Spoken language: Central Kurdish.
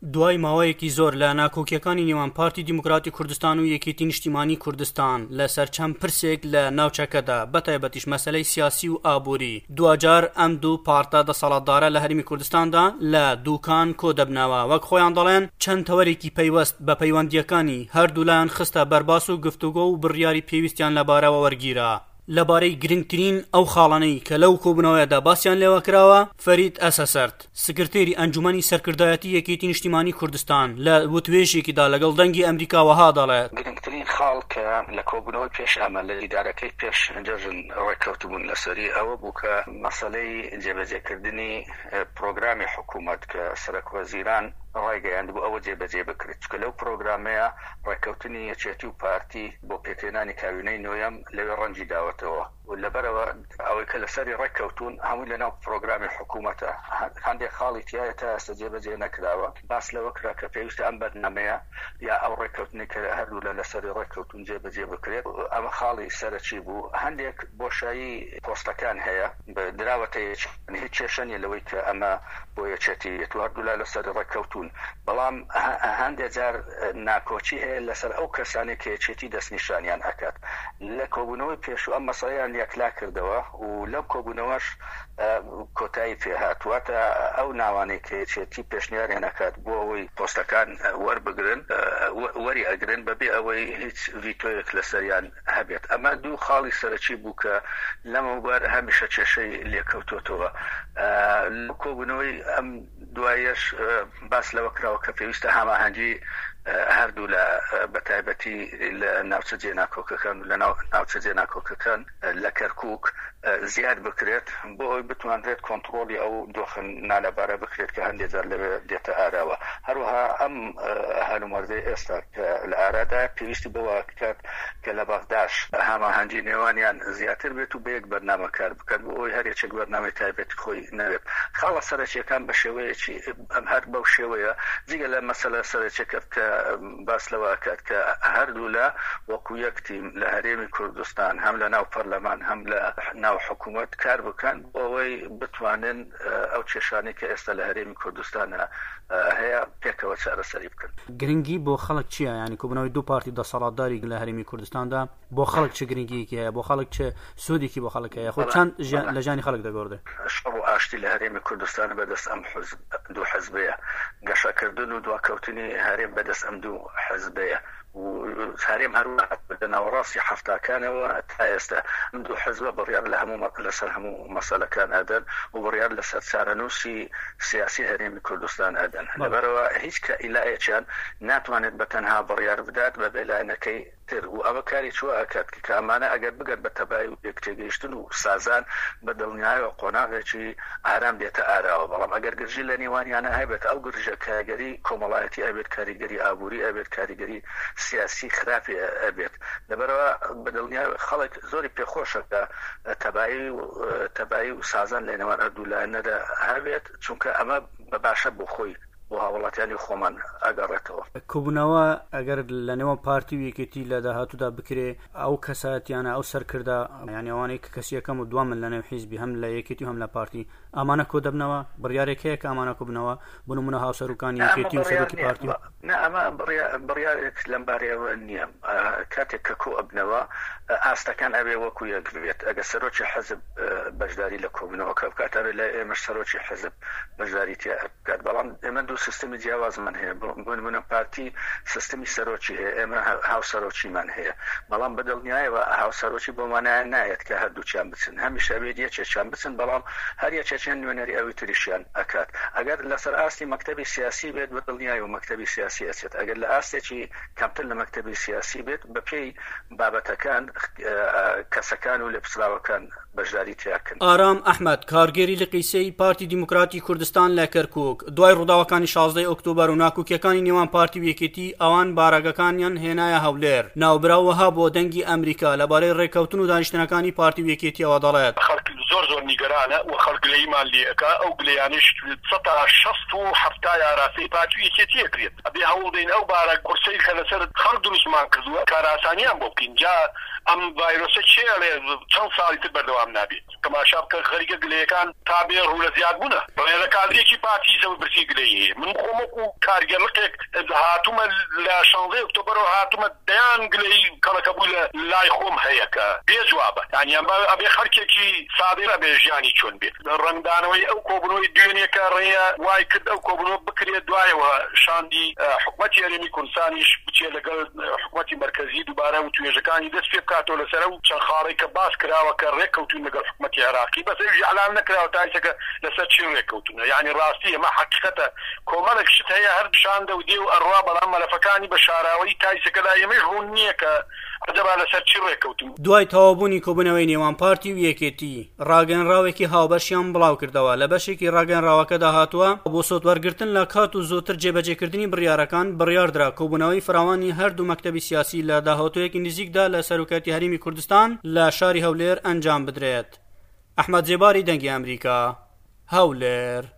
دوای ماوەیەکی زۆر لە ناکۆکیەکانی نێوان پارتی دیموکراتی کوردستان و یەکێتی نیشتیمانی کوردستان لەسەر چەند پرسێک لە ناوچەکەدا بەتایبەتیش مەسەلەی سیاسی و ئابووری دوجار ئەم دوو پارتە دەسەڵاتدارە لە هەرمی کوردستاندا لە دووکان کۆ دەبنەوە وەک خۆیان دەڵێن چەند تەوەرێکی پەیوەست بە پەیوەندیەکانی هەردوو لایەن خستە بەرباس و گفتوگۆ و بڕیاری پێویستیان لەبارەوە وەرگیرە. لەبارەی گرنگترین ئەو خاڵانەی کە لەو کۆبوونەوەیەدا باسییان لێوە کراوە فەرید ئەسەسەرد سکرتێری ئەنجومەنی سەرکردایەتی یەکێتی نیشتیمانی کوردستان لە وتوێژێکیدا لەگەڵ دەنگی ئەمریکاوەها دەڵێت گرنگترین خاڵ کە لە کۆبوونەوەی پێش ئەمە لە لیدارەکەی پێش جەژن ڕێککەوتبوون لەسەری ئەوە بوو کە مەسەلەی جێبەجێکردنی پرۆگرامی حکوومەت کە سەرۆکوەزیران ڕایگەیاند بوو ئەوە جێبەجێ بکرێت چکە لەو پرۆگرامەیە ڕێککەوتنی یەکێتی و پارتی بۆ پێکهێنانی کابینەی نوێیەم لەوێ ڕەنجی داوەتەوە و لەبەرەوە ئەوەی کە لەسەری ڕێککەوتون هەمووی لەناو پرۆگرامی حکوومەتە هەندێک خاڵی تایە تا ئێستا جێبەجێ نەکراوە باس لەوە کرا کە پێویستە ئەم بەرنامەیە یا ئەو ڕێککەوتنی کە هەردوو لە لەسەری ڕێککەوتون جێبەجێ بکرێت ئەمە خاڵی سەرەکی بوو هەندێک بۆشایی پۆستەکان هەیە دراوەتە هیچ کێشەنی لەوەی کە ئەمە بۆ یەکێتی هەردوو لە لەسەری ڕێککەوتون بەڵام هەندێک جار ناکۆچی هەیە لەسەر ئەو کەسانی کە یەکێتی دەستنیشانیان ئەکات لە کۆبوونەوەی پێشوو ئەم مەسەڵەیان یەکلا کردەوە و لەو کۆبوونەوەش کۆتایی پێهاتواتە ئەو ناوانەی کە یەکێتی پێشنیاریان ئەکات بۆ ئەوەی پۆستەکان وەربگرن وەری ئەگرن بەبێ ئەوەی هیچ ڤیتۆیەک لەسەریان هەبێت ئەمە دوو خاڵی سەرەکی بوو کە لەمەوبەر هەمیشە کێشەی لێکەوتوتەوە لە کۆبوونەوەی ئەم دوایەش باس لەوە کراوە کە پێویستە هەماهەنگی هەردوو لە بەتایبەتی لە ناوچە جێناکۆکەکان و لە ناوچە جێناکۆکەکان لە کەرکووک زیاد بکرێت بۆ ئەوی بتوانرێت کۆنتڕۆلی ئەو دۆخەنە لەبارە بکرێت کە هەندێک جار لەوێ دێتە ئاراوە هەروەها ئەم هەلومەردەی ئێستا کە لە ئارادا پێویستی بەوە کات کە لە بەغداش هەماهەنگی نێوانیان زیاتر بێت و بە یەک بەرنامە کار بکەن بۆ ئەوی هەر یەکێک بەرنامەی تایبەتی خۆی نەوێت خاڵە سەرەکیەکان بە شێوەیەکی ئەم هەر بەو شێوەیە جگە لە مەسەلە سەرەکیەکە کە باس لەوە کات کە هەردوو لە وەکو یەک تیم لە هەرێمی کوردستان هەم لە ناو پەرلەمان هەم لە ناو حکوومەت کار بکەن بۆ ئەوەی بتوانن ئەو کێشانەی کە ئێستا لە هەرێمی کوردستانە هەیە پێکەوە چارەسەری بکەن. گرنگی بۆ خەڵک چییە ینی کۆبوونەوەی دوو پارتی دەسەڵاتداری لە هەرێمی کوردستاندا بۆ خەڵک چه گرنگیەکی هەیە بۆ خەڵک چه سوودێکی بۆ خەڵک هەیە خۆ چەند لە ژانی خەڵک دەگۆڕێت شەڕ و ئاشتی لە هەرێمی کوردستان بەدەست ئەم دوو حزبەیە گەشەکردن و دواکەوتنی هەرێم بەدەست ئەم دوو حزبەیە و هەرێم هەروە بە ناوەڕاستی هەفتاکانەوە تا ئێستا ئەم دوو حزبە بڕیار لە هەموو لەسەر هەموو مەسەلەکان ئەدەن و بڕیار لەسەر چارەنووسی سیاسی هەرێمی کوردستان ئەدەن لەبەرەوە هیچ کە ئیلایەکیان ناتوانێت بە تەنها بڕیار بدات بە بێلایەنەکەی تر و ئەوە کاری چوە ئەکات کە ئەمانە ئەگەر بگەن بە تەبای و یەکتێگەیشتن و سازان بە دڵنیایەوە قۆناغێکی ئارام دێتە ئاراوە بەڵام ئەگەر گرژی لە نێوانیانە هەبێت ئەو گرژە کاریگەری کۆمەڵایەتی ئەبێت کاریگەری ئابووری ئەبێت کاریگەری سیاسی خراپی ئەبێت لەبەرەوە بە دڵنیای خەڵک زۆری پێخۆشە کە تەبایی و سازان لە نێوان هەردوو لایەنەدا هەبێت چونکە ئەمە بە باشە بۆ خۆی بۆ هاوڵاتیانی خۆمان ئەگەڕێتەوە. کۆبوونەوە ئەگەر لە نێوان پارتی و یەکێتی لە داهاتوودا بکرێ ئەو کەساتیانە ئەو سەرکردا یعنی ئەوانەی کە کەسی یەکەم و دووەمن لە نێو حیزبی هەم لە یەکێتی و هەم لە پارتی ئەمانە کۆ دەبنەوە بڕیارێک هەیە کە ئەمانە کۆبنەوە بۆ نمونە هاوسەرۆکانی یەکێتی و سەرۆکی پارتی ئەمە بڕیارێک لەم بارەیەوە نییە کاتێک کە کۆ ئەبنەوە ئاستەکان ئەبێ وەکو یەک بێت ئەگەر سەرۆکی حەزب بەشداری لە کۆبنەوە کە بکاتەوە لە ئێمەش سەرۆکی حەزب بەشداری تیا بکات بەڵام ئێمە دوو سیستمی جیاوازمان هەیە بۆ نمونە پارتی سیستمی سەرۆکی هەیە ئێمە هاوسەرۆکیمان هەیە بەڵام بەدڵنیایەوە هاوسەرۆکی بۆمانایە نایەت کە هەردووچیان بچن هەمیشە بێت یەکێکیان بچن بەڵام هەر یەکێکیان نوێنەری ئەوی تریشیان ئەکات ئەگەر لەسەر ئاستی مەکتەبی سیاسی بێت بەدڵنیایەوە مەکتەبی سیاسی ئەچێت ئەگەر لە ئاستێکی کەمتر لە مەکتەبی سیاسی بێت بەپێی بابەتەکان کەسەکان و لێپسراوەکان بەشداری تیاکەن. ئارام ئەحمەد کارگێری لە قیسەی پارتی دیموکراتی کوردستان لە کەرکووک دوای ڕووداوەکانی 16 ئۆکتۆبەر و ناکۆکیەکانی نێوان پارتی و یەکێتی ئەوان بارەگەکانیان هێنایە هەولێر ناوبراوەها بۆ دەنگی ئەمریکا لەبارەی ڕێککەوتن و دانیشتنەکانی پارتی و یەکێتیەوە دەڵێت زۆر نیگەرانە و خەڵک لەیمان لێەکە ئەو گلەیانش 160 یاراسی پارتی و یەکێتی ئەکرێت ئەبێ هەوڵ دەین ئەو بارە کورسەی کە لەسەر خەڵک دروستمان کردووە کاراسانیان بۆ بکەین جا ئەم ڤایرۆسە چێڵێ چەند ساڵی تر بەردەوام نابێت تەماشا بکە خەریکە گلەیەکان تا بێ ڕوو لە زیاد بوونە بەڵێنە کادرێکی پارتی زەوی برسی گلەیی هەیە من خۆمەکو کارگەرڵقێک هاتوومە لە 16 ئۆکتۆبەرەوە هاتوومە دەیان گلەی کەڵەکە بوو لە لای خۆم هەیە کە بێجوابە یعنی ئەبێ خەرکێکی سادەی ئەبێ ژیانی چۆن بێت ڕەنگدانەوەی ئەو کۆبنەوەی دوێنێکە ڕێیە وای کرد ئەو کۆبنەوە بکرێت دوایەوە شاندی حکومەتی هەرێمی کوردستانیش بچێت لەگەڵ حکومەتی مرکزی دووبارە و توێژەکانی دەست پێ بکاتەوە لەسەر و چەند خاڵی کە باس کراوە کە ڕێککەوتون لەگەڵ حکومەتی عێراقی بەس ئەویش ئەعلان نەکراوە تا ئێستاکە لەسەر چی ڕێککەوتونە یعنی ڕاستی ئەمە حەقیقەتە کۆمەڵێک شت هەیە هەر شاندە و دێ و ئەڕوا بەڵام مەلەفەکانی بە شاراوەی تا ئێستاکە لا ئێمەش ڕوون نییە کە ئەجەبا لەسەر چی ڕێککەوتون دوای تەوابوونی کۆبوونەوەی نێوان پارتی و یەکێتی ڕاگەنراوێکی هاوبەشیان بڵاو کردەوە لە بەشێکی ڕاگەنراوەکەدا هاتووە بۆ سۆتوەرگرتن لە کات و زۆتر جێبەجێکردنی بڕیارەکان بڕیاردرا کۆبوونەوەی فراوانی هەردوو مەکتەبی سیاسی لە داهاتوویەکی نزیکدا لە سەرۆکەتی هەرێمی کوردستان لە شاری هەولێر ئەنجام بدرێت. ئەحمەد جێباری دەنگی ئەمریکا، هەولێر.